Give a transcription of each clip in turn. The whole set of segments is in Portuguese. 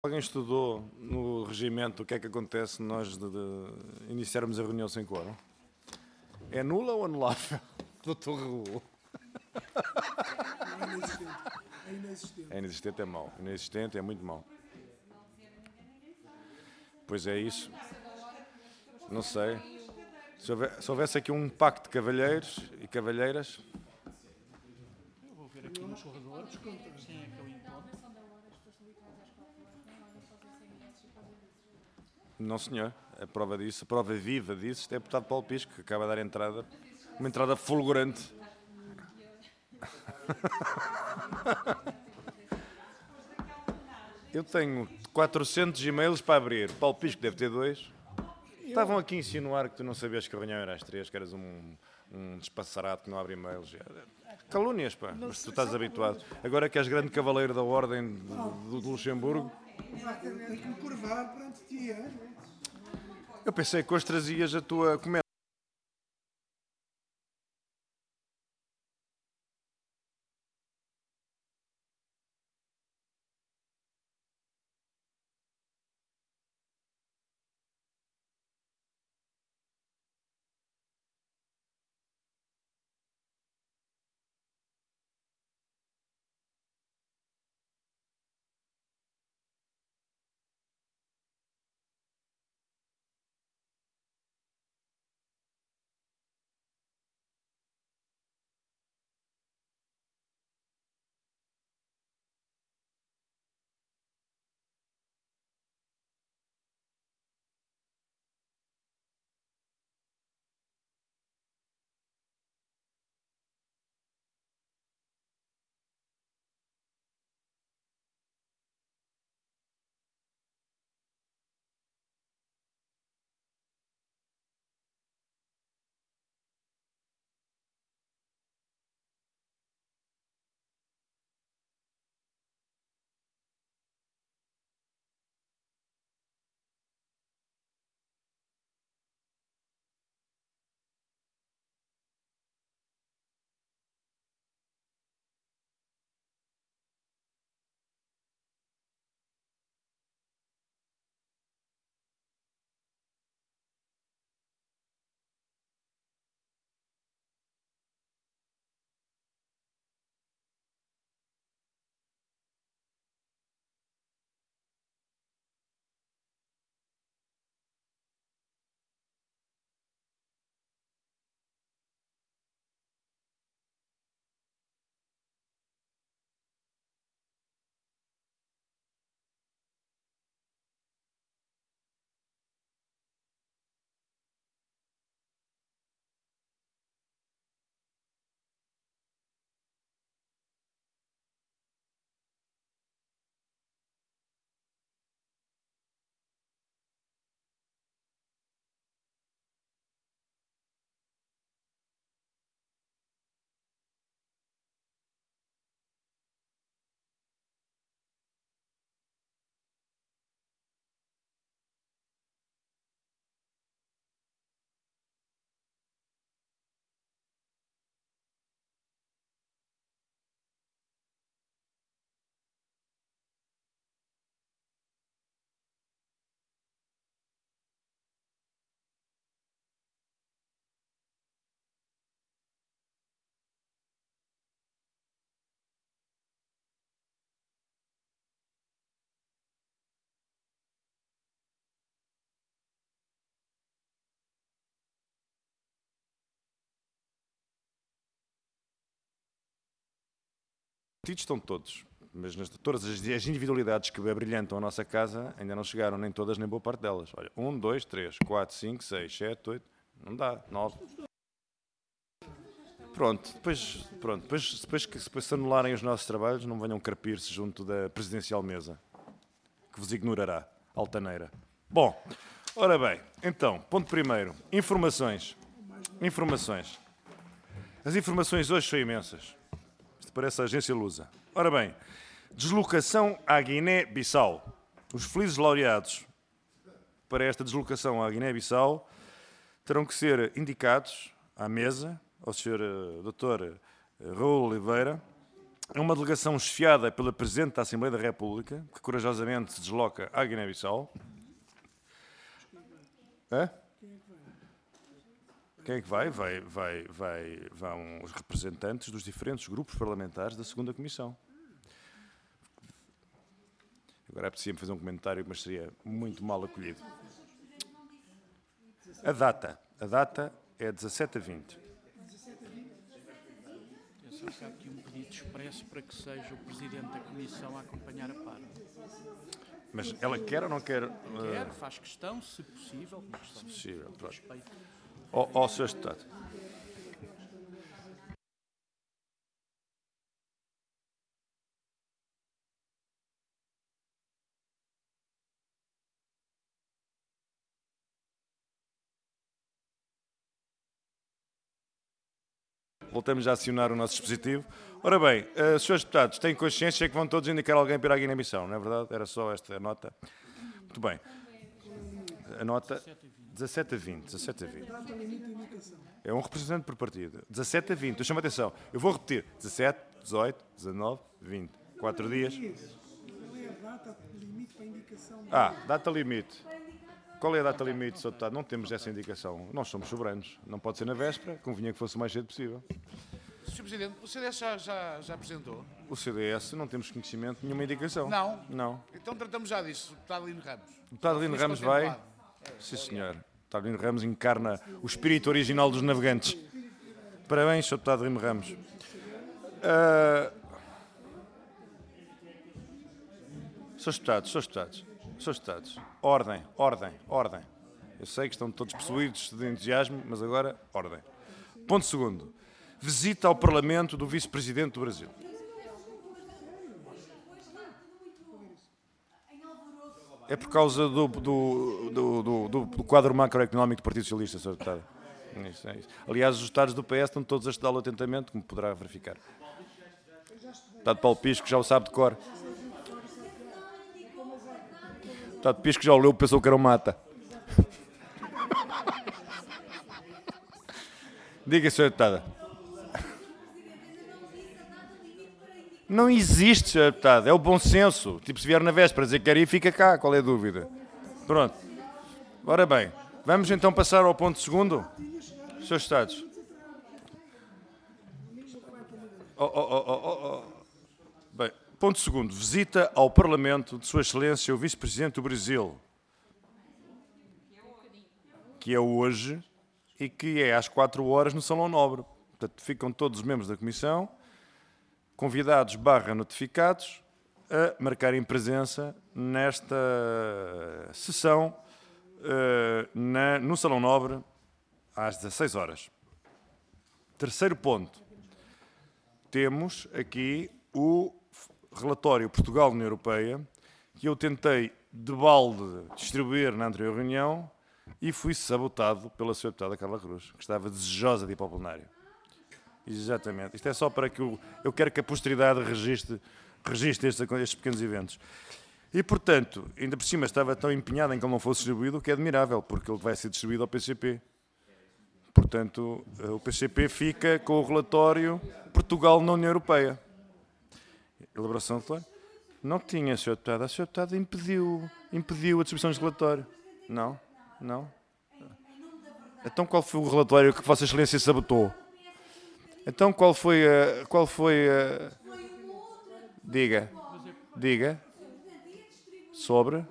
Alguém estudou no regimento o que é que acontece se nós iniciarmos a reunião sem quórum? É nula ou anulável? Doutor Raul. É inexistente. É inexistente, é mau. Inexistente é muito mau. Pois é isso. Não sei. Se houvesse aqui um pacto de cavalheiros e cavalheiras... Eu vou ver aqui no corredor quem é que eu encontro. Não, senhor. A prova disso, a prova viva disso, é o deputado Paulo Pisco, que acaba de dar entrada. Uma entrada fulgurante. Eu tenho 400 e-mails para abrir. Paulo Pisco deve ter 2. Estavam aqui a insinuar que tu não sabias que a reunião era às 3, que eras um despassarado que não abre e-mails. Calúnias, pá. Mas tu estás habituado. Agora que és grande cavaleiro da Ordem do Luxemburgo. Tem que me curvar perante ti, é? Eu pensei que hoje trazias a tua comédia. Estão todos, mas todas as individualidades que brilhantam a nossa casa ainda não chegaram, nem todas, nem boa parte delas. Olha, 1, 2, 3, 4, 5, 6, 7, 8, não dá, 9. Pronto, depois se anularem os nossos trabalhos, não venham carpir-se junto da presidencial mesa, que vos ignorará, altaneira. Bom, ora bem, então, ponto primeiro, informações. Informações. As informações hoje são imensas. Isto parece a agência Lusa. Ora bem, deslocação à Guiné-Bissau. Os felizes laureados para esta deslocação à Guiné-Bissau terão que ser indicados à mesa ao Sr. Dr. Raul Oliveira, é uma delegação chefiada pela Presidente da Assembleia da República, que corajosamente se desloca à Guiné-Bissau. Quem é que vai? Vão os representantes dos diferentes grupos parlamentares da segunda Comissão. Agora é preciso fazer um comentário, mas seria muito mal acolhido. A data é 17 a 20. Atenção que há aqui um pedido expresso para que seja o Presidente da Comissão a acompanhar a par. Mas ela quer ou não quer? Quer, faz questão, se possível, uma questão de Pronto. respeito. Sr. Deputado. Voltamos a acionar o nosso dispositivo. Ora bem, senhores deputados, têm consciência que vão todos indicar alguém para ir à Guiné-Bissau, não é verdade? Era só esta nota. Muito bem. A nota 17 a 20. 17 a 20. É um representante por partido. 17 a 20. Eu chamo a atenção. Eu vou repetir. 17, 18, 19, 20. 4 dias. Qual é a data limite para a indicação? Data limite. Qual é a data limite, Sr. Deputado? Não temos essa indicação. Nós somos soberanos. Não pode ser na véspera. Convinha que fosse o mais cedo possível. Sr. Presidente, o CDS já apresentou? O CDS não temos conhecimento de nenhuma indicação. Não? Não. Então tratamos já disso, o deputado Lino Ramos. O deputado Lino Ramos vai? contemplado. Sim, senhor. O deputado Lino Ramos encarna o espírito original dos navegantes. Parabéns, Sr. deputado Lino Ramos. Srs. deputados. Ordem. Eu sei que estão todos possuídos de entusiasmo, mas agora, ordem. Ponto segundo. Visita ao Parlamento do Vice-Presidente do Brasil. É por causa do quadro macroeconómico do Partido Socialista, Sr. Deputado. Isso. Aliás, os deputados do PS estão todos a estudá-lo atentamente, como poderá verificar. O deputado Paulo Pisco já o sabe de cor. O deputado Pisco já o leu, pensou que era um mata. Diga, Sr. Deputada. Não existe, Sr. Deputado. É o bom senso. Tipo, se vier na véspera dizer que quer ir, fica cá. Qual é a dúvida? Pronto. Ora bem, vamos então passar ao ponto segundo. Srs. Deputados. Bem, ponto segundo. Visita ao Parlamento de Sua Excelência o Vice-Presidente do Brasil. Que é hoje e que é às 4 horas no Salão Nobre. Portanto, ficam todos os membros da Comissão convidados / notificados a marcarem presença nesta sessão no Salão Nobre às 16 horas. Terceiro ponto. Temos aqui o relatório Portugal na União Europeia, que eu tentei de balde distribuir na anterior reunião e fui sabotado pela Sra. Deputada Carla Cruz, que estava desejosa de ir para o plenário. Exatamente. Isto é só para que eu quero que a posteridade registre estes pequenos eventos. E, portanto, ainda por cima estava tão empenhado em que ele não fosse distribuído, o que é admirável, porque ele vai ser distribuído ao PCP. Portanto, o PCP fica com o relatório Portugal na União Europeia. Elaboração de relatório? Não tinha, Sr. Deputado. A Sra. Deputada impediu a distribuição de relatório. Não. Então qual foi o relatório que Vossa Excelência sabotou? Então qual foi a... Diga. Sobre?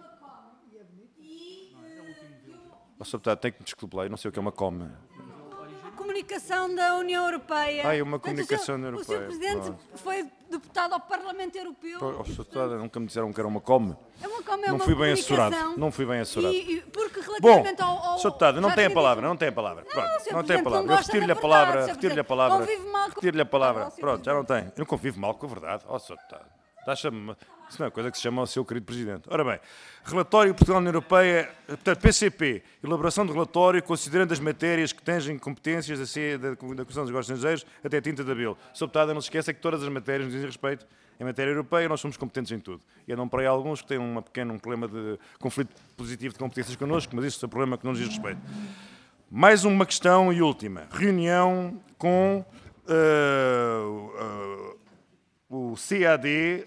O Sr. Deputado, tem que me desculpar, eu não sei o que é uma coma. A comunicação da União Europeia. Uma comunicação da União O Sr. Europeia. Presidente foi deputado ao Parlamento Europeu. O Sr. Deputado, nunca me disseram que era uma come. É uma como é Não uma fui bem comunicação. assessorado. Não fui bem assessorado. Porque Bom, relativamente ao... Sr. Deputado, não já tem a tinha palavra, dito- não tem a palavra. Pronto, Sr. não tem a Presidente, palavra. não Eu gosta retiro-lhe a da palavra, verdade, Sr. retiro-lhe a Presidente. palavra. Convive mal com- Retiro-lhe a palavra. Ah, Sr. Pronto, já não Presidente. tem. Eu não convivo mal com a verdade. Sr. Deputado. Isso não é coisa que se chama ao seu querido Presidente. Ora bem, relatório Portugal na União Europeia, portanto, PCP, elaboração de relatório considerando as matérias que tangem competências da Comissão dos Negócios Estrangeiros até 30 de abril. Sr. Deputado, não se esqueça que todas as matérias nos dizem respeito. Em matéria europeia, nós somos competentes em tudo. E andam para aí alguns que têm um problema de conflito positivo de competências connosco, mas isso é um problema que não nos diz respeito. Mais uma questão e última. Reunião com o CAD,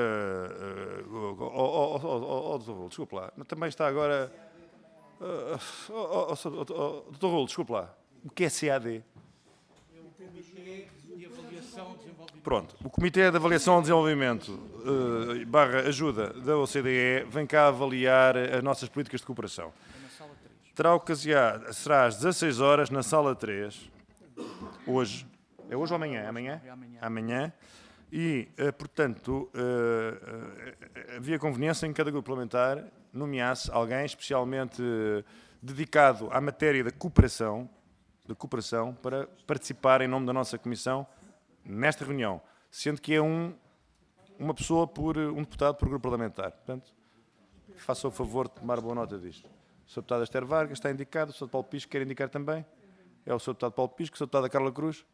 desculpe lá, também está agora, Dr. Rolo, desculpe lá, o que é CAD? De avaliação, desenvolvimento. Pronto, o Comitê de Avaliação e Desenvolvimento barra ajuda da OCDE vem cá avaliar as nossas políticas de cooperação. Na sala 3. Terá ocasião, será às 16 horas na sala 3, hoje. É hoje ou amanhã? Amanhã? É amanhã. Amanhã. E, portanto, havia conveniência em que cada grupo parlamentar nomeasse alguém especialmente dedicado à matéria da cooperação, para participar em nome da nossa Comissão nesta reunião, sendo que é uma pessoa um deputado por grupo parlamentar. Portanto, faça o favor de tomar boa nota disto. O Sr. Deputado Esther Vargas está indicado, o Sr. Paulo Pisco quer indicar também. É o Sr. Deputado Paulo Pisco, o Sr. Deputada Carla Cruz.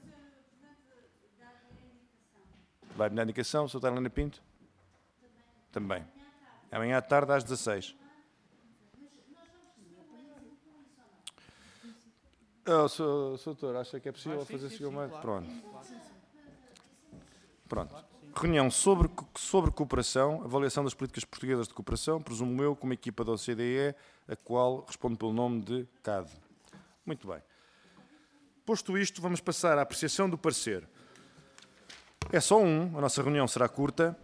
Vai-me dar indicação, o Sr. Helena Pinto? Também. Amanhã à tarde às 16. O Sr. Doutor, acha que é possível fazer chegar mais? Pronto. Pronto. Reunião sobre cooperação, avaliação das políticas portuguesas de cooperação, presumo eu, como equipa da OCDE, a qual respondo pelo nome de CAD. Muito bem. Posto isto, vamos passar à apreciação do parecer. É só a nossa reunião será curta,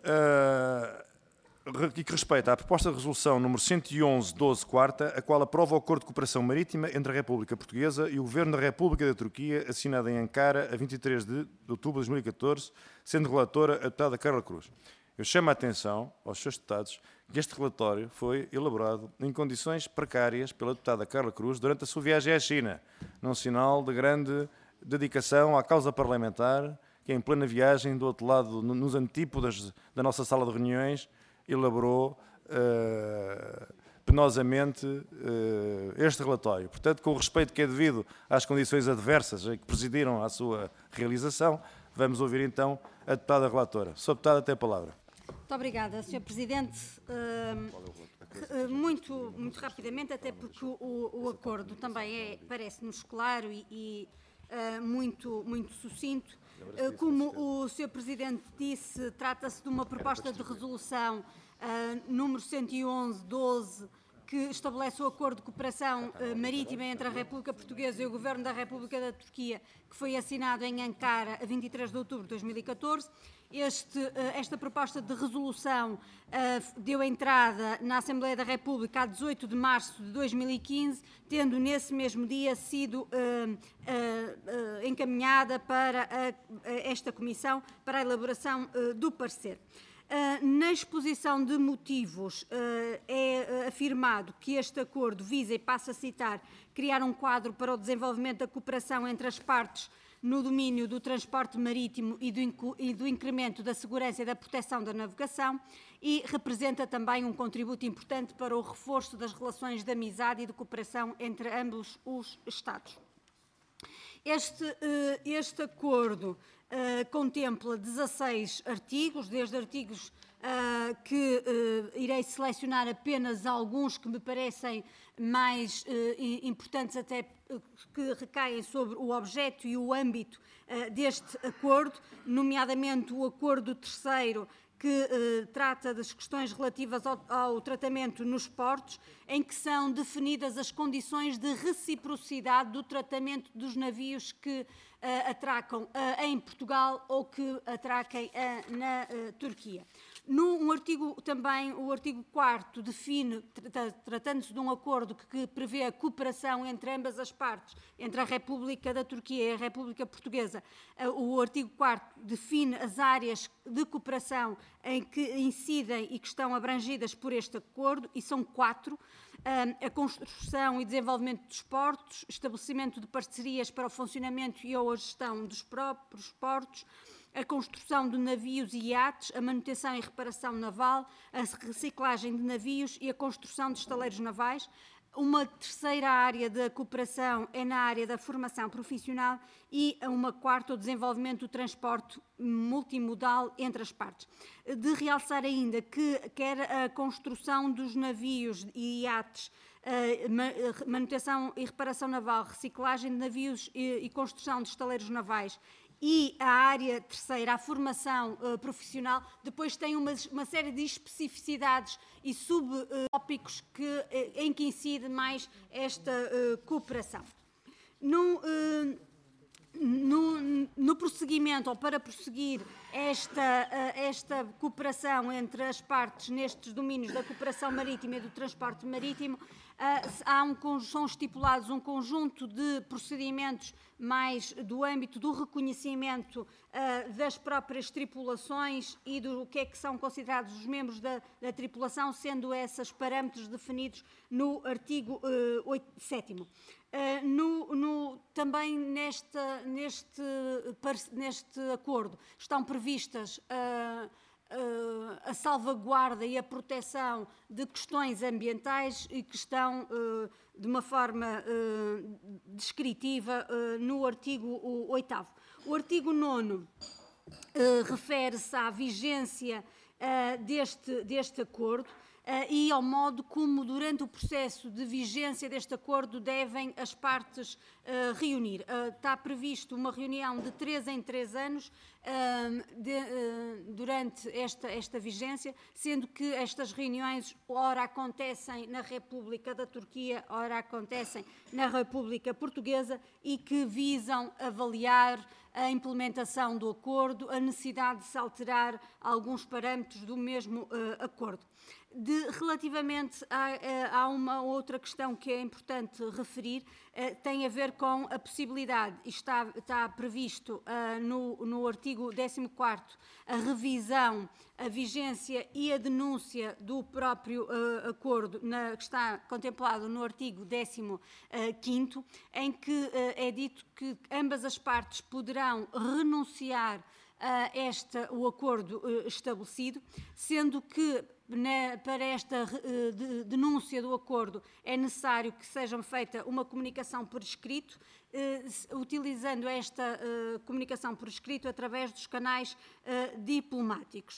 e que respeita à proposta de resolução número 111/12 quarta, a qual aprova o acordo de cooperação marítima entre a República Portuguesa e o Governo da República da Turquia, assinado em Ankara a 23 de outubro de 2014, sendo relatora a deputada Carla Cruz. Eu chamo a atenção aos seus deputados que este relatório foi elaborado em condições precárias pela deputada Carla Cruz durante a sua viagem à China, num sinal de grande dedicação à causa parlamentar, que em plena viagem, do outro lado, nos antípodas da nossa sala de reuniões, elaborou penosamente este relatório. Portanto, com o respeito que é devido às condições adversas que presidiram à sua realização, vamos ouvir então a deputada relatora. Sr. Deputada, tem a palavra. Muito obrigada, Sr. Presidente. Muito rapidamente, até porque o acordo também parece-nos claro e muito sucinto. Como o Sr. Presidente disse, trata-se de uma proposta de resolução número 111/12, que estabelece o acordo de cooperação marítima entre a República Portuguesa e o Governo da República da Turquia, que foi assinado em Ankara a 23 de outubro de 2014. Esta proposta de resolução deu entrada na Assembleia da República a 18 de março de 2015, tendo nesse mesmo dia sido encaminhada para esta Comissão para a elaboração do parecer. Na exposição de motivos é afirmado que este acordo visa, e passo a citar, criar um quadro para o desenvolvimento da cooperação entre as partes no domínio do transporte marítimo e do incremento da segurança e da proteção da navegação, e representa também um contributo importante para o reforço das relações de amizade e de cooperação entre ambos os Estados. Este acordo contempla 16 artigos, desde artigos que irei selecionar apenas alguns que me parecem mais importantes, até que recaem sobre o objeto e o âmbito deste acordo, nomeadamente o acordo terceiro, que trata das questões relativas ao tratamento nos portos, em que são definidas as condições de reciprocidade do tratamento dos navios que atracam em Portugal ou que atraquem na Turquia. O artigo 4º define, tratando-se de um acordo que prevê a cooperação entre ambas as partes, entre a República da Turquia e a República Portuguesa, o artigo 4º define as áreas de cooperação em que incidem e que estão abrangidas por este acordo, e são 4. A construção e desenvolvimento dos portos, estabelecimento de parcerias para o funcionamento e ou a gestão dos próprios portos, a construção de navios e iates, a manutenção e reparação naval, a reciclagem de navios e a construção de estaleiros navais. Uma terceira área da cooperação é na área da formação profissional e uma quarta, o desenvolvimento do transporte multimodal entre as partes. De realçar ainda que quer a construção dos navios e iates, manutenção e reparação naval, reciclagem de navios e construção de estaleiros navais e a área terceira, a formação profissional, depois tem uma série de especificidades e subtópicos em que incide mais esta cooperação. No prosseguimento, ou para prosseguir esta cooperação entre as partes nestes domínios da cooperação marítima e do transporte marítimo, são estipulados um conjunto de procedimentos mais do âmbito do reconhecimento das próprias tripulações e do que é que são considerados os membros da tripulação, sendo esses parâmetros definidos no artigo 7º. Também neste acordo estão previstas a salvaguarda e a proteção de questões ambientais e que estão de uma forma descritiva no artigo 8º. O artigo 9º refere-se à vigência deste acordo e ao modo como, durante o processo de vigência deste acordo, devem as partes reunir. Está previsto uma reunião de 3 em 3 anos durante esta vigência, sendo que estas reuniões ora acontecem na República da Turquia, ora acontecem na República Portuguesa e que visam avaliar a implementação do acordo, a necessidade de se alterar alguns parâmetros do mesmo acordo. Relativamente a uma outra questão que é importante referir, tem a ver com a possibilidade, e está previsto no artigo 14º, a revisão, a vigência e a denúncia do próprio acordo, que está contemplado no artigo 15º, em que é dito que ambas as partes poderão renunciar a o acordo estabelecido, sendo que para esta denúncia do acordo é necessário que seja feita uma comunicação por escrito, utilizando esta comunicação por escrito através dos canais diplomáticos.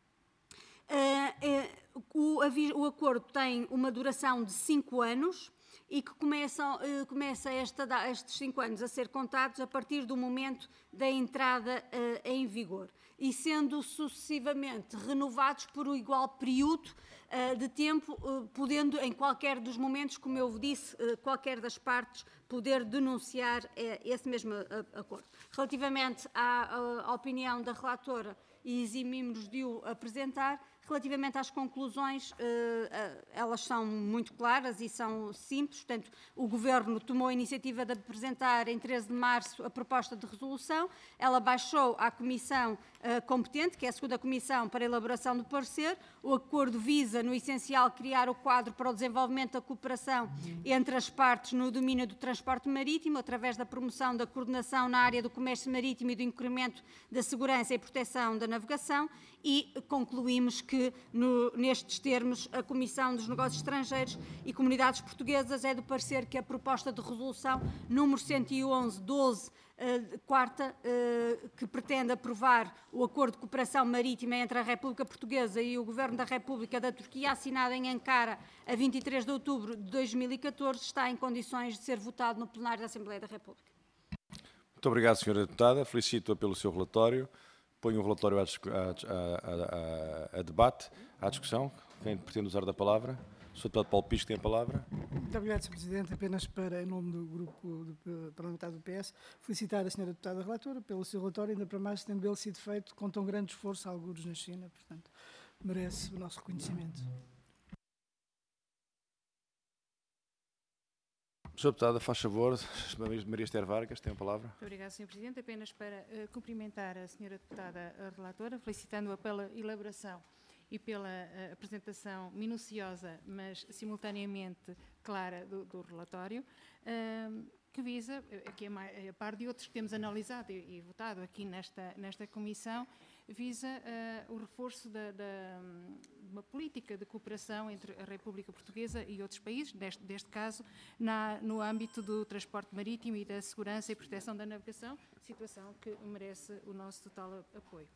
O acordo tem uma duração de 5 anos e que começa estes 5 anos a ser contados a partir do momento da entrada em vigor e sendo sucessivamente renovados por um igual período de tempo, podendo em qualquer dos momentos, como eu disse, qualquer das partes poder denunciar esse mesmo acordo. Relativamente à opinião da relatora, e eximimos de o apresentar, relativamente às conclusões, elas são muito claras e são simples. Portanto, o Governo tomou a iniciativa de apresentar em 13 de março a proposta de resolução. Ela baixou à Comissão competente, que é a segunda Comissão, para a elaboração do parecer. O acordo visa, no essencial, criar o quadro para o desenvolvimento da cooperação entre as partes no domínio do transporte marítimo, através da promoção da coordenação na área do comércio marítimo e do incremento da segurança e proteção da navegação, e concluímos que, nestes termos, a Comissão dos Negócios Estrangeiros e Comunidades Portuguesas é do parecer que a proposta de resolução número 111/12, quarta, que pretende aprovar o Acordo de Cooperação Marítima entre a República Portuguesa e o Governo da República da Turquia, assinado em Ankara a 23 de outubro de 2014, está em condições de ser votado no plenário da Assembleia da República. Muito obrigado, Sra. Deputada. Felicito-a pelo seu relatório. Ponho o relatório a debate, à discussão. Quem pretende usar da palavra? O Sr. Deputado Paulo Pisco tem a palavra. Muito obrigado, Sr. Presidente. Apenas para, em nome do Grupo Parlamentar do PS, felicitar a Sra. Deputada Relatora pelo seu relatório, ainda para mais tendo ele sido feito com tão grande esforço, alguns na China, portanto, merece o nosso reconhecimento. Sra. Deputada, faz favor, Maria Esther Vargas tem a palavra. Muito obrigada, Sr. Presidente. Apenas para cumprimentar a Sra. Deputada Relatora, felicitando-a pela elaboração e pela apresentação minuciosa, mas simultaneamente clara do relatório, que visa, aqui a par de outros que temos analisado e votado aqui nesta comissão, visa o reforço de uma política de cooperação entre a República Portuguesa e outros países, deste caso, no âmbito do transporte marítimo e da segurança e proteção da navegação, situação que merece o nosso total apoio.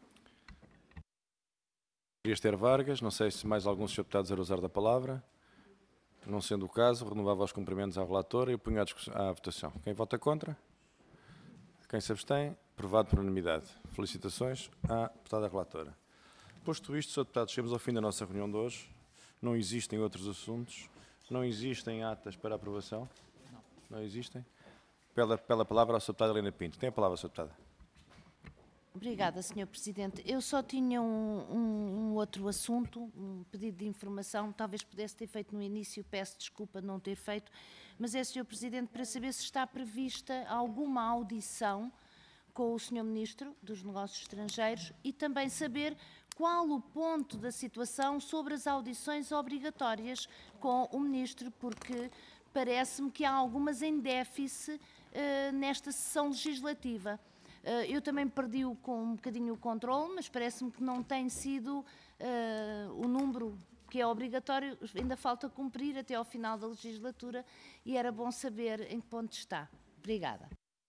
Maria Esther Vargas, não sei se mais alguns deputados a usar da palavra. Não sendo o caso, renovava os cumprimentos à relatora e punha à votação. Quem vota contra? Quem se abstém? Aprovado por unanimidade. Felicitações à deputada relatora. Posto isto, Sr. Deputado, chegamos ao fim da nossa reunião de hoje. Não existem outros assuntos. Não existem atas para aprovação? Não existem? Pela palavra ao Sr. Deputado Helena Pinto. Tem a palavra, Sr. Deputada. Obrigada, Sr. Presidente. Eu só tinha um outro assunto, um pedido de informação, talvez pudesse ter feito no início, peço desculpa de não ter feito, mas é, Sr. Presidente, para saber se está prevista alguma audição com o Sr. Ministro dos Negócios Estrangeiros e também saber qual o ponto da situação sobre as audições obrigatórias com o Ministro, porque parece-me que há algumas em déficit nesta sessão legislativa. Eu também perdi um bocadinho o controle, mas parece-me que não tem sido o número que é obrigatório, ainda falta cumprir até ao final da legislatura e era bom saber em que ponto está. Obrigada.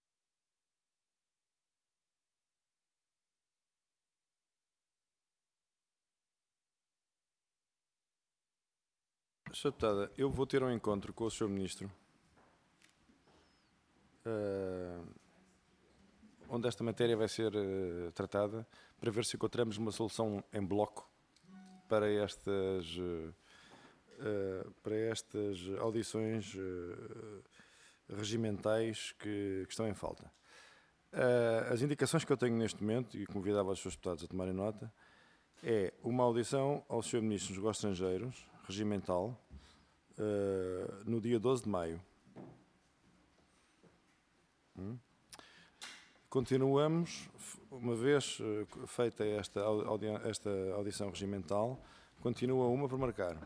Sra. Deputada, eu vou ter um encontro com o Sr. Ministro, onde esta matéria vai ser tratada, para ver se encontramos uma solução em bloco para estas audições regimentais que estão em falta. As indicações que eu tenho neste momento, e convidava os Srs. Deputados a tomarem nota, é uma audição ao Sr. Ministro dos Negócios Estrangeiros, regimental, no dia 12 de maio. Continuamos, uma vez feita esta audição regimental, continua uma por marcar.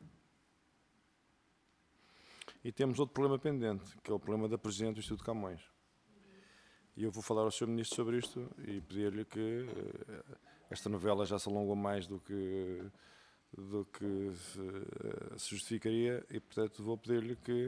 E temos outro problema pendente, que é o problema da Presidente do Instituto de Camões. E eu vou falar ao Sr. Ministro sobre isto e pedir-lhe que esta novela já se alongou mais do que se justificaria e, portanto, vou pedir-lhe que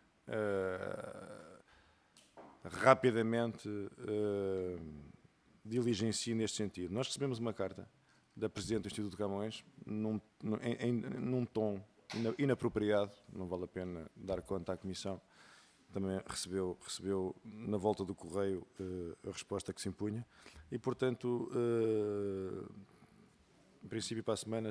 rapidamente diligencie neste sentido. Nós recebemos uma carta da Presidente do Instituto de Camões num tom inapropriado, não vale a pena dar conta à Comissão, também recebeu na volta do correio a resposta que se impunha e, portanto, em princípio para a semana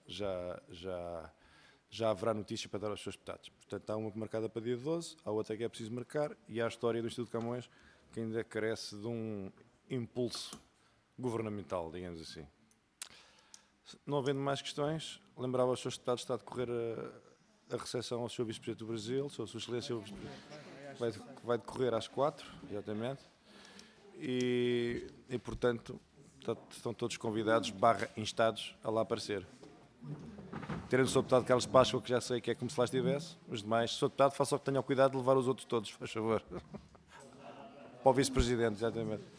já haverá notícia para dar aos seus deputados. Portanto, há uma marcada para dia 12, há outra que é preciso marcar e há a história do Instituto de Camões que ainda carece de um impulso governamental, digamos assim. Não havendo mais questões, lembrava aos seus deputados que está a decorrer a recepção ao Sr. Vice-Presidente do Brasil, Sua Excelência, que vai decorrer às 4, exatamente, e portanto, estão todos convidados, instados, a lá aparecer. Terem o Sr. Deputado Carlos Páscoa, que já sei que é como se lá estivesse, os demais, Sr. Deputado, faça o que tenha o cuidado de levar os outros todos, faz favor. Para o Vice-Presidente, exatamente.